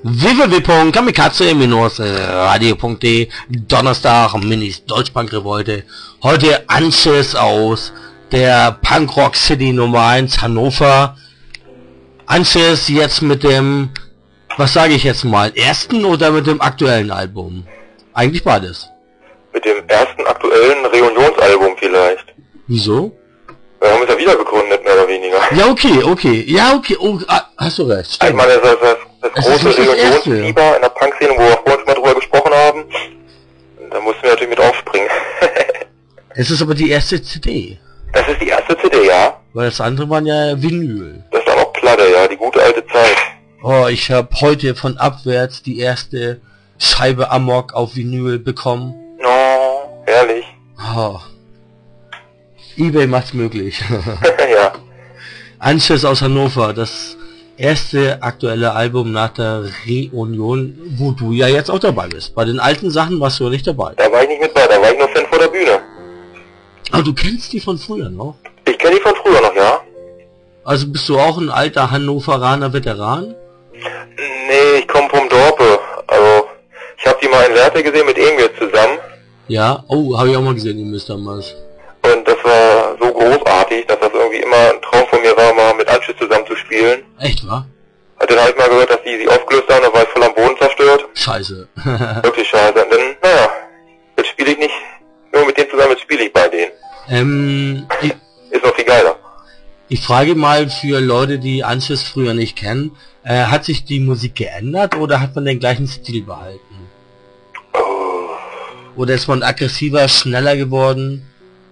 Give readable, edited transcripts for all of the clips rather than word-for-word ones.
www.kamikaze-radio.de Donnerstag, Minis Deutschpunk-Revolte. Heute Anschiss aus der Punkrock City Nummer 1 Hannover. Anschiss jetzt mit dem, was sage ich jetzt mal, ersten oder mit dem aktuellen Album? Eigentlich beides. Mit dem ersten aktuellen Reunionsalbum vielleicht. Wieso? Wir haben es ja wieder gegründet, mehr oder weniger. Ja, okay. Oh, hast du recht. Ich meine, das große Reunionsfieber in der Punk-Szene, wo wir vorhin schon mal drüber gesprochen haben. Da mussten wir natürlich mit aufspringen. Es ist aber die erste CD. Das ist die erste CD, ja. Weil das andere waren ja Vinyl. Das ist dann auch Platte, ja, die gute alte Zeit. Oh, ich habe heute von Abwärts die erste Scheibe Amok auf Vinyl bekommen. Oh, herrlich. Oh. eBay macht's möglich. Ja. Anschiss aus Hannover, das erste aktuelle Album nach der Reunion, wo du ja jetzt auch dabei bist. Bei den alten Sachen warst du ja nicht dabei. Da war ich nicht mit bei, da war ich nur Fan vor der Bühne. Aber du kennst die von früher noch? Ich kenne die von früher noch, ja. Also bist du auch ein alter Hannoveraner Veteran? Nee, ich komme vom Dorpe. Also, ich habe die mal in Lehrte gesehen mit Emil zusammen. Ja, oh, habe ich auch mal gesehen, die Mr. damals. Und das war so großartig, dass das irgendwie immer ein Traum von mir war, mal mit Anschiss zusammen zu spielen. Echt, wa? Und dann habe ich mal gehört, dass die sich aufgelöst haben, da war ich voll am Boden zerstört. Scheiße. Wirklich scheiße. Und dann, naja, jetzt spiele ich nicht nur mit denen zusammen, jetzt spiele ich bei denen. Ist noch viel geiler. Ich frage mal für Leute, die Anschiss früher nicht kennen, hat sich die Musik geändert oder hat man den gleichen Stil behalten? Oh. Oder ist man aggressiver, schneller geworden?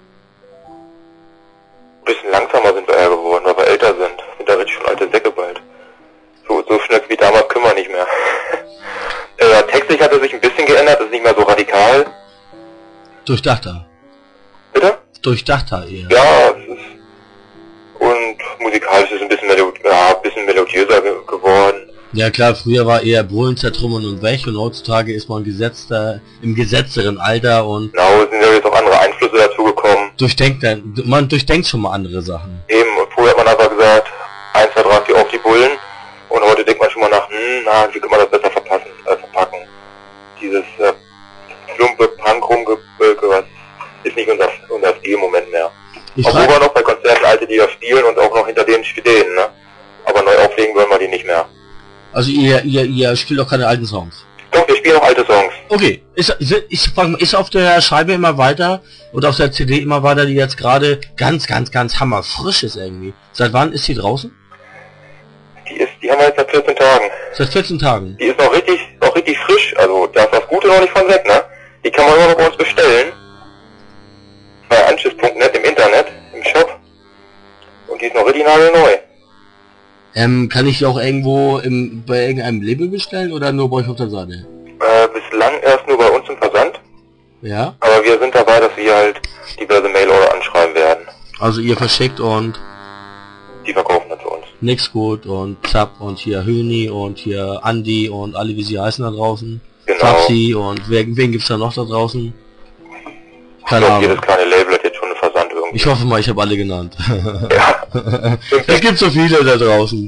Ein bisschen langsamer sind wir eher geworden, weil wir älter sind. Sind da richtig schon alte Säcke bald. So schnell wie damals können wir nicht mehr. Textlich hat er sich ein bisschen geändert, ist nicht mehr so radikal. Durchdachter. Bitte? Durchdachter eher. Ja, es ist... Und musikalisch ist es ein bisschen, melodiöser geworden. Ja klar, früher war eher Brüllen, Zertrümmern und weg und heutzutage ist man im gesetzteren Alter und... Genau, es sind ja jetzt auch andere Einflüsse dazu gekommen. Man durchdenkt schon mal andere Sachen. Eben, früher hat man einfach gesagt, 1, 2, 3, 4 auf die Bullen. Und heute denkt man schon mal nach, wie kann man das besser verpacken. Dieses plumpe Punk-Rumgebölke, was ist nicht unser Stil im Moment mehr. Obwohl wir noch bei Konzerten alte Lieder spielen und auch noch hinter denen stehen, ne? Aber neu auflegen wollen wir die nicht mehr. Also ihr spielt auch keine alten Songs? Doch, wir spielen auch alte Songs. Okay, ich frage mal, ist auf der Scheibe immer weiter oder auf der CD immer weiter, die jetzt gerade ganz hammerfrisch ist irgendwie? Seit wann ist sie draußen? Die haben wir jetzt seit 14 Tagen. Seit 14 Tagen? Die ist noch richtig frisch, also da ist das Gute noch nicht von weg, ne? Die kann man immer noch bei uns bestellen. Bei anschiss.net im Internet, im Shop. Und die ist noch richtig nagelneu. Kann ich die auch irgendwo bei irgendeinem Label bestellen oder nur bei euch auf der Seite? Bislang erst nur bei uns im Versand. Ja? Aber wir sind dabei, dass wir halt diverse Mail-Order anschreiben werden. Also ihr verschickt und... Die verkaufen dann für uns. Nix gut und Zapp und hier Höni und hier Andi und alle wie sie heißen da draußen. Genau. Zapsi und wen gibt's da noch da draußen? Keine Ahnung. Jedes kleine Label hat jetzt schon einen Versand irgendwie. Ich hoffe mal, ich habe alle genannt. Ja. Es gibt so viele da draußen.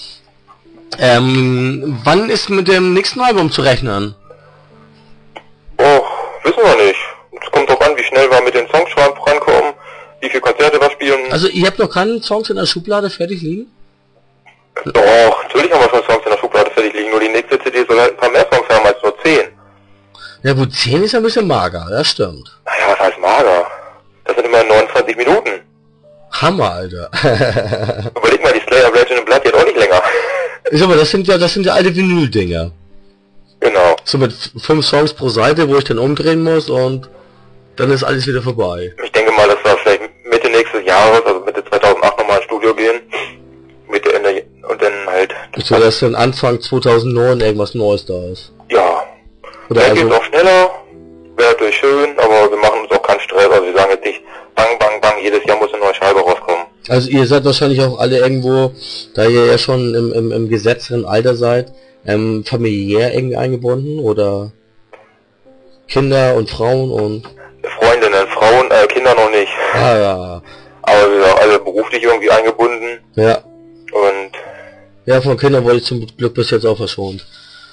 Wann ist mit dem nächsten Album zu rechnen? Oh, wissen wir nicht. Es kommt drauf an, wie schnell wir mit den Songschreiben vorankommen, wie viele Konzerte wir spielen. Also ihr habt noch keine Songs in der Schublade fertig liegen? Doch, natürlich haben wir schon Songs in der Schublade fertig liegen, nur die nächste CD soll halt ein paar mehr Songs haben als nur 10. Ja gut, 10 ist ein bisschen mager, das stimmt. Naja, was heißt mager? Das sind immer 29 Minuten. Hammer, Alter. Überleg mal, die Slayer Rage in Blood geht auch nicht länger. Ich sag mal, das sind ja alte Vinyl-Dinger. Genau. So mit 5 Songs pro Seite, wo ich dann umdrehen muss und dann ist alles wieder vorbei. Ich denke mal, dass wir vielleicht Mitte nächstes Jahres, also Mitte 2008 nochmal ins Studio gehen. Mitte, Ende und dann halt... So, dass dann Anfang 2009 irgendwas Neues da ist. Ja. Oder Dann also, geht's auch schneller, wäre natürlich schön, aber wir machen uns auch keinen Stress, also wir sagen jetzt nicht, bang, bang, bang, jedes Jahr muss eine neue Scheibe rauskommen. also ihr seid wahrscheinlich auch alle irgendwo, da ihr ja schon im gesetzteren Alter seid, familiär irgendwie eingebunden oder Kinder und Frauen und... Freundinnen, Frauen, Kinder noch nicht. Ah ja. Aber wir sind alle beruflich irgendwie eingebunden Ja. und... Ja, von Kindern wurde ich zum Glück bis jetzt auch verschont.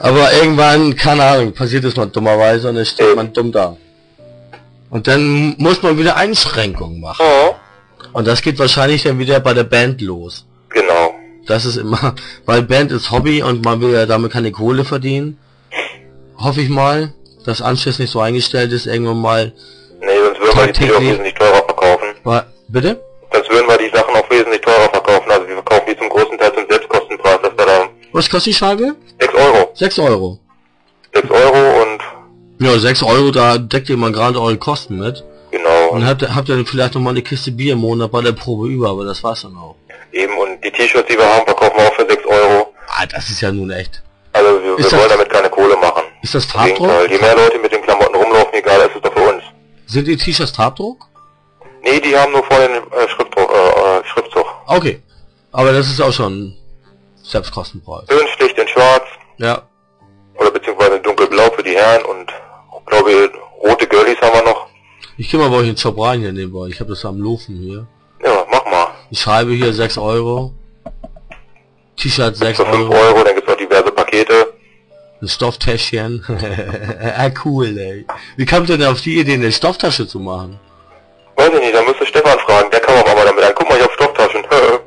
Aber irgendwann, keine Ahnung, passiert es mal dummerweise und dann steht man dumm da. Und dann muss man wieder Einschränkungen machen. Ja. Und das geht wahrscheinlich dann wieder bei der Band los. Genau. Das ist immer, weil Band ist Hobby und man will ja damit keine Kohle verdienen. Hoffe ich mal, dass Anschluss nicht so eingestellt ist, irgendwann mal. Nee, sonst würden wir die Titel auch wesentlich teurer verkaufen. Bitte? Sonst würden wir die Sachen auch wesentlich teurer verkaufen. Also wir verkaufen die zum großen Teil zum Selbstkostenpreis, dass wir da... Was kostet die Scheibe? 6 Euro. 6 Euro. 6 Euro und... Ja, 6 Euro, da deckt ihr mal gerade eure Kosten mit. Genau. Und habt ihr vielleicht noch mal eine Kiste Bier im Monat bei der Probe über, aber das war's dann auch. Eben, und die T-Shirts, die wir haben, verkaufen wir auch für 6 Euro. Ah, das ist ja nun echt. Also wir wollen damit keine Kohle machen. Ist das Im Farbdruck? Gegenteil, je mehr Leute mit den Klamotten rumlaufen, egal, ist es doch für uns. Sind die T-Shirts Farbdruck? Nee, die haben nur vorne den Schriftzug. Okay. Aber das ist auch schon Selbstkostenpreis. Schön schlicht in schwarz. Ja. Oder beziehungsweise dunkelblau für die Herren und glaube rote Girlies haben wir noch. Ich geh mal bei euch in den Shop rein hier nebenbei. Ich habe das am Laufen hier. Ja, mach mal. Ich schreibe hier 6 Euro. T-Shirt 6 Für 5 Euro. Euro, dann gibt's noch diverse Pakete. Ein Stofftäschchen. Cool, ey. Wie kommt ihr denn auf die Idee, eine Stofftasche zu machen? Weiß ich nicht, da müsste Stefan fragen, der kann auch mal damit an. Guck mal, ich hab Stofftaschen.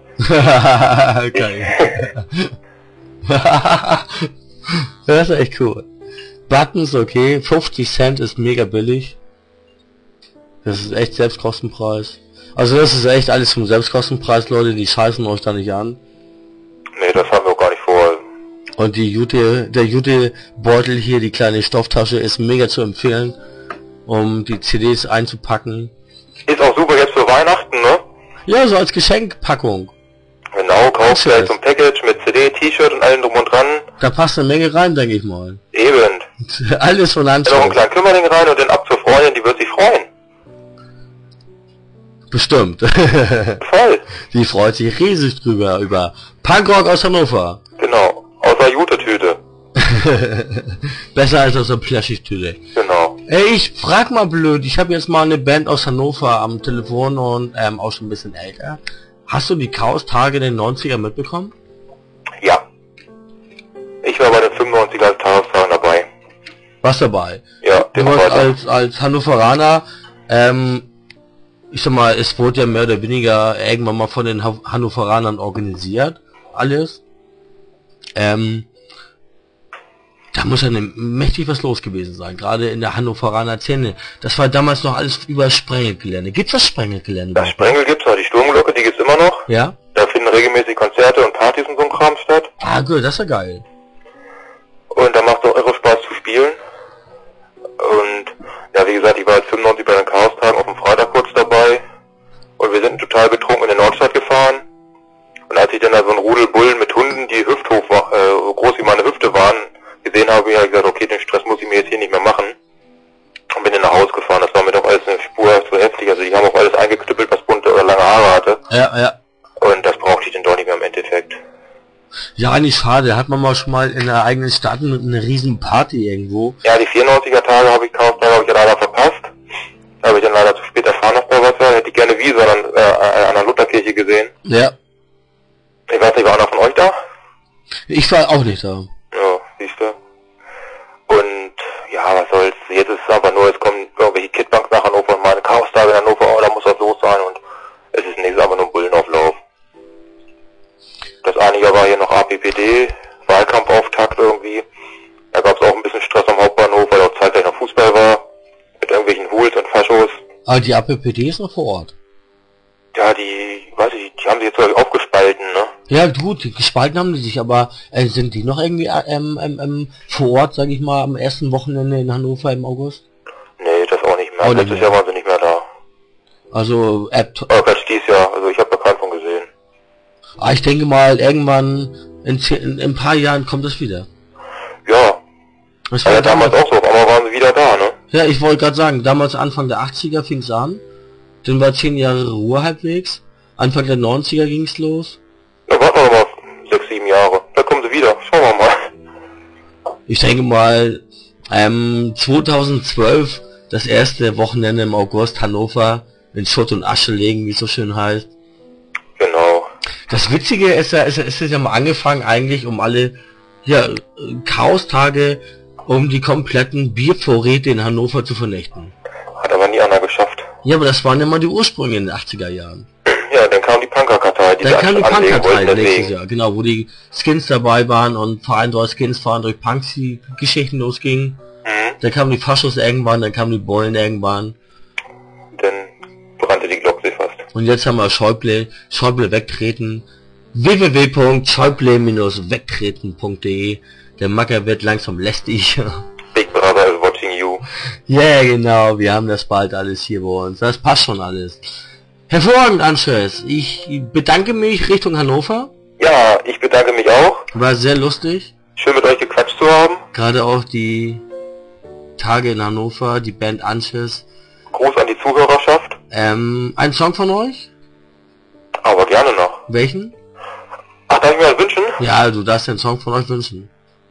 Geil. Das ist echt cool. Buttons, okay. 50 Cent ist mega billig. Das ist echt Selbstkostenpreis. Also das ist echt alles zum Selbstkostenpreis, Leute, die scheißen euch da nicht an. Nee, das haben wir auch gar nicht vor. Und der Jute-Beutel hier, die kleine Stofftasche, ist mega zu empfehlen, um die CDs einzupacken. Ist auch super jetzt für Weihnachten, ne? Ja, so als Geschenkpackung. Genau, kaufst gleich so ein Package mit CD, T-Shirt und allem drum und dran. Da passt eine Menge rein, denke ich mal. Eben. Alles von Hand. Noch einen kleinen Kümmerling rein und den ab zur Freundin, die wird sich freuen. Bestimmt. Voll. Die freut sich riesig drüber, über Punkrock aus Hannover. Genau, außer Jute-Tüte. Besser als aus der Plastik-Tüte. Genau. Ey, ich frag mal blöd, ich habe jetzt mal eine Band aus Hannover am Telefon und auch schon ein bisschen älter. Hast du die Chaos-Tage der 90er mitbekommen? Ja. Ich war bei den 95er Tagestagen dabei. Was dabei? Ja, Du warst als Hannoveraner, ich sag mal, es wurde ja mehr oder weniger irgendwann mal von den Hannoveranern organisiert, alles. Da muss ja mächtig was los gewesen sein, gerade in der Hannoveraner Szene. Das war damals noch alles über Sprengelgelände. Gibt's das Sprengelgelände? Das Sprengel gibt's noch, die Sturmglocke, die gibt's immer noch. Ja? Da finden regelmäßig Konzerte und Partys und so ein Kram statt. Ah, gut, das ist ja geil. Und da macht es auch irre Spaß zu spielen. Und ja, wie gesagt, ich war jetzt 95 bei den Chaostagen auf dem Freitag kurz dabei. Und wir sind total betrunken in der Nordstadt gefahren. Und als ich dann da so ein Rudel Bullen mit Hunden, die Hüfthoch so groß wie meine Hüfte waren, gesehen habe, habe ich gesagt, okay, den Stress muss ich mir jetzt hier nicht mehr machen. Und bin dann nach Hause gefahren. Das war mir doch alles eine Spur zu heftig. Also die haben auch alles eingeknüppelt, was bunte oder lange Haare hatte. Ja, ja. Und das brauchte ich dann doch nicht mehr im Endeffekt. Ja, eigentlich schade. Hat man mal schon mal in der eigenen Stadt eine riesen Party irgendwo. Ja, die 94er Tage habe ich ja leider verpasst. Da habe ich dann leider zu spät erfahren, dass da was war. Hätte ich gerne wie, sondern an der Lutherkirche gesehen. Ja. Ich weiß nicht, war einer von euch da? Ich war auch nicht da. Ja, siehst du. Und ja, was soll's. Jetzt ist es aber nur, es kommen irgendwelche Kidbanks nach Hannover und meine Chaostage in Hannover, oh, da muss was los sein und es ist nichts, aber nur ein Bullenauflauf. Das eine Jahr war hier noch APPD, Wahlkampfauftakt irgendwie. Da gab es auch ein bisschen Stress am Hauptbahnhof, weil auch zeitgleich noch Fußball war. Mit irgendwelchen Hools und Faschos. Aber die APPD ist noch vor Ort. Ja, die haben sich jetzt so aufgespalten, ne? Ja, gut, gespalten haben die sich, aber sind die noch irgendwie vor Ort, sag ich mal, am ersten Wochenende in Hannover im August? Nee, das auch nicht mehr. Auch nicht Letztes mehr. Jahr waren sie nicht mehr da. Also, Dieses Jahr, also ich habe da keinen von gesehen. ich denke mal, irgendwann in ein paar Jahren kommt das wieder. Ja, Das war ja damals auch so, aber waren sie wieder da, ne? Ja, ich wollte gerade sagen, damals Anfang der 80er fing's an, dann war 10 Jahre Ruhe halbwegs, Anfang der 90er ging's los. Da warten wir noch mal 6, 7 Jahre. Da kommen sie wieder. Schauen wir mal. Ich denke mal, 2012, das erste Wochenende im August, Hannover in Schutt und Asche legen, wie es so schön heißt. Genau. Das Witzige ist ja, es ist ja mal angefangen eigentlich, um alle Ja, Chaostage, um die kompletten Biervorräte in Hannover zu vernichten. Hat aber nie einer geschafft. Ja, aber das waren immer die Ursprünge in den 80er Jahren. Ja, dann kam die Punkerkartei, die Dann kam die Punkerkartei nächstes deswegen. Jahr, genau, wo die Skins dabei waren und Verein durch Skins fahren durch Punks die Geschichten losgingen. Dann kamen die Faschos irgendwann, dann kamen die Bullen irgendwann. Dann brannte die Glocke fast. Und jetzt haben wir Schäuble wegtreten. www.schäuble-wegtreten.de. Der Macker wird langsam lästig. Big Brother is watching you. Ja, yeah, genau, wir haben das bald alles hier bei uns. Das passt schon alles. Hervorragend, Anschluss. Ich bedanke mich Richtung Hannover. Ja, ich bedanke mich auch. War sehr lustig. Schön mit euch gequatscht zu haben. Gerade auch die Tage in Hannover, die Band Anschluss. Gruß an die Zuhörerschaft. Ein Song von euch? Aber gerne noch. Welchen? Ach, darf ich mir was wünschen? Ja, du darfst den Song von euch wünschen.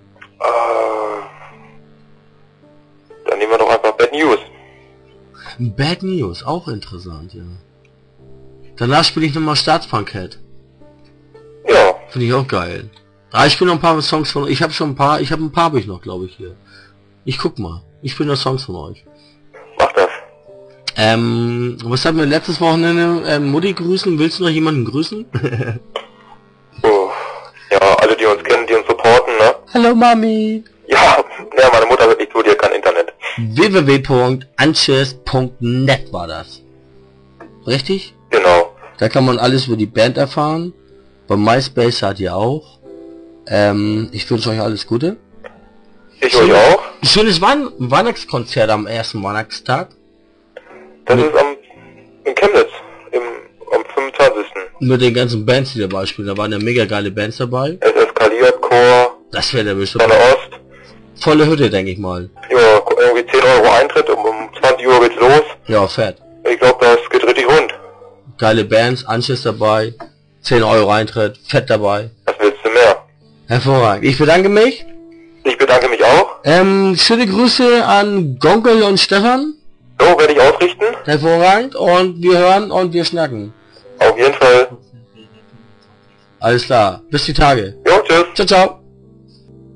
Dann nehmen wir doch einfach Bad News. Bad News, auch interessant, ja. Danach spiele ich nochmal Staatspunkhead. Ja. Finde ich auch geil. Ah, ich spiele noch ein paar Songs von euch. Ich habe ein paar habe ich noch, glaube ich, hier. Ich guck mal. Ich spiele noch Songs von euch. Mach das. Was hatten wir letztes Wochenende? Mutti grüßen. Willst du noch jemanden grüßen? Ja, alle, die uns kennen, die uns supporten, ne? Hallo Mami. Ja, meine Mutter wird nicht zu, die hat kein Internet. www.anches.net war das. Richtig? Genau. Da kann man alles über die Band erfahren. Bei MySpace seid ihr auch. Ich wünsche euch alles Gute. Ich euch auch. Ein schönes Weihnachtskonzert am ersten Weihnachtstag. Das ist in Chemnitz, am 25. Mit den ganzen Bands, die dabei spielen. Da waren ja mega geile Bands dabei. Es eskaliert, Chor, Das wäre der bestimmt. Sonne Ost. Volle Hütte, denke ich mal. Ja, irgendwie 10 Euro Eintritt, um 20 Uhr geht's los. Ja, fett. Ich glaube, das geht richtig rund. Geile Bands, Anschluss dabei. 10 Euro Eintritt, fett dabei. Was willst du mehr? Hervorragend. Ich bedanke mich. Ich bedanke mich auch. Schöne Grüße an Gonkel und Stefan. So, werde ich ausrichten. Hervorragend. Und wir hören und wir schnacken. Auf jeden Fall. Alles klar. Bis die Tage. Jo, tschüss. Ciao, ciao.